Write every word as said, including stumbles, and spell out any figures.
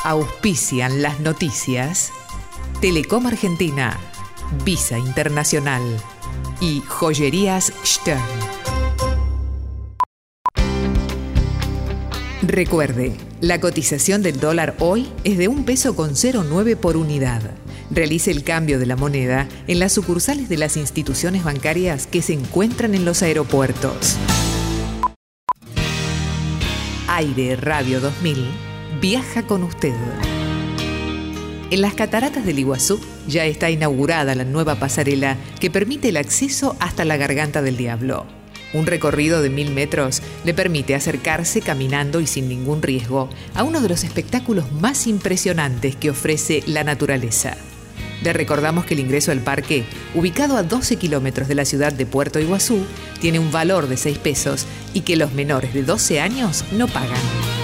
Auspician las noticias Telecom Argentina, Visa Internacional y Joyerías Stern. Recuerde, la cotización del dólar hoy es de un peso con cero nueve por unidad. Realice el cambio de la moneda en las sucursales de las instituciones bancarias que se encuentran en los aeropuertos. Aire Radio dos mil viaja con usted. En las cataratas del Iguazú ya está inaugurada la nueva pasarela que permite el acceso hasta la Garganta del Diablo. Un recorrido de mil metros le permite acercarse caminando y sin ningún riesgo a uno de los espectáculos más impresionantes que ofrece la naturaleza. Le recordamos que el ingreso al parque, ubicado a doce kilómetros de la ciudad de Puerto Iguazú, tiene un valor de seis pesos y que los menores de doce años no pagan.